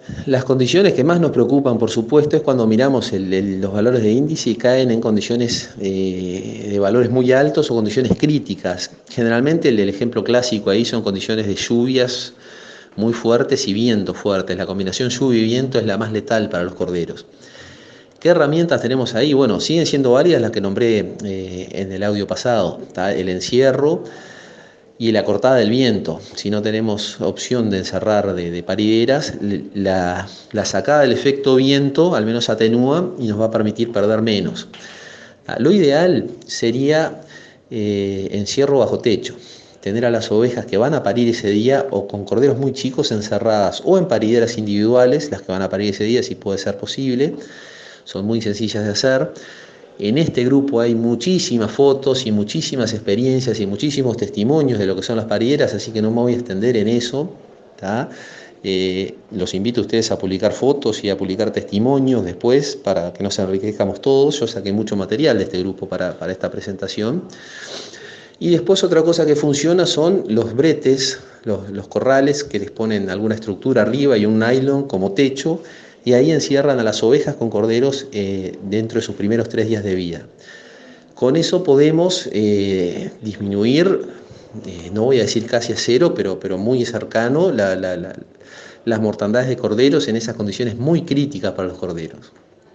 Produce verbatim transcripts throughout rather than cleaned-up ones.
Las condiciones que más nos preocupan, por supuesto, es cuando miramos el, el, los valores de índice y caen en condiciones eh, de valores muy altos o condiciones críticas. Generalmente el, el ejemplo clásico ahí son condiciones de lluvias muy fuertes y vientos fuertes. La combinación lluvia y viento es la más letal para los corderos. ¿Qué herramientas tenemos ahí? Bueno, siguen siendo varias las que nombré eh, en el audio pasado. ¿Tá? El encierro y la cortada del viento. Si no tenemos opción de encerrar de, de parideras, la, la sacada del efecto viento al menos atenúa y nos va a permitir perder menos. Lo ideal sería eh, encierro bajo techo, tener a las ovejas que van a parir ese día o con corderos muy chicos encerradas o en parideras individuales, las que van a parir ese día si puede ser posible, son muy sencillas de hacer. En este grupo hay muchísimas fotos y muchísimas experiencias y muchísimos testimonios de lo que son las parideras, así que no me voy a extender en eso. ¿Tá? Eh, los invito a ustedes a publicar fotos y a publicar testimonios después para que nos enriquezcamos todos. Yo saqué mucho material de este grupo para, para esta presentación. Y después otra cosa que funciona son los bretes, los, los corrales que les ponen alguna estructura arriba y un nylon como techo, y ahí encierran a las ovejas con corderos eh, dentro de sus primeros tres días de vida. Con eso podemos eh, disminuir, eh, no voy a decir casi a cero, pero, pero muy cercano, la, la, la, las mortandades de corderos en esas condiciones muy críticas para los corderos.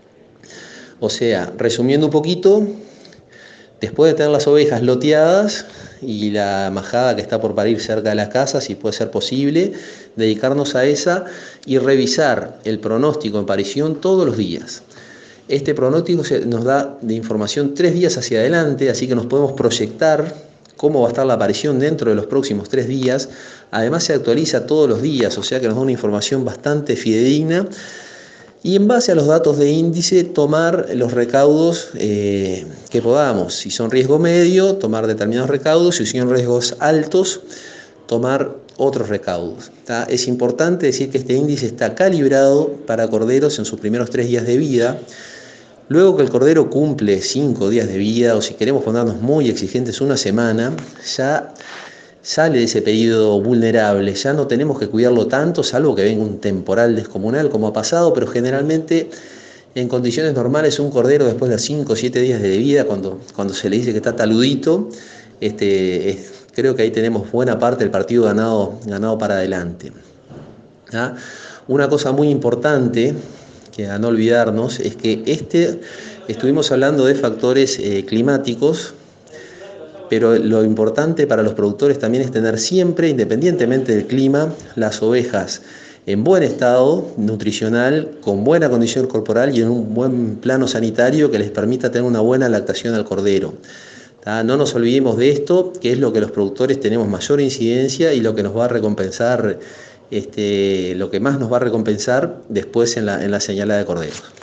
O sea, resumiendo un poquito, después de tener las ovejas loteadas y la majada que está por parir cerca de las casas, si puede ser posible, dedicarnos a esa y revisar el pronóstico en parición todos los días. Este pronóstico nos da de información tres días hacia adelante, así que nos podemos proyectar cómo va a estar la aparición dentro de los próximos tres días. Además se actualiza todos los días, o sea que nos da una información bastante fidedigna. Y en base a los datos de índice, tomar los recaudos eh, que podamos. Si son riesgo medio, tomar determinados recaudos. Si son riesgos altos, tomar otros recaudos. ¿Tá? Es importante decir que este índice está calibrado para corderos en sus primeros tres días de vida. Luego que el cordero cumple cinco días de vida, o si queremos ponernos muy exigentes, una semana, ya sale de ese periodo vulnerable, ya no tenemos que cuidarlo tanto, salvo que venga un temporal descomunal como ha pasado, pero generalmente en condiciones normales un cordero después de cinco o siete días de vida, cuando, cuando se le dice que está taludito, este, es, creo que ahí tenemos buena parte del partido ganado, ganado para adelante. ¿Ah? Una cosa muy importante que a no olvidarnos es que este, estuvimos hablando de factores eh, climáticos, pero lo importante para los productores también es tener siempre, independientemente del clima, las ovejas en buen estado nutricional, con buena condición corporal y en un buen plano sanitario que les permita tener una buena lactación al cordero. ¿Tá? No nos olvidemos de esto, que es lo que los productores tenemos mayor incidencia y lo que nos va a recompensar, este, lo que más nos va a recompensar después en la, en la señalada de corderos.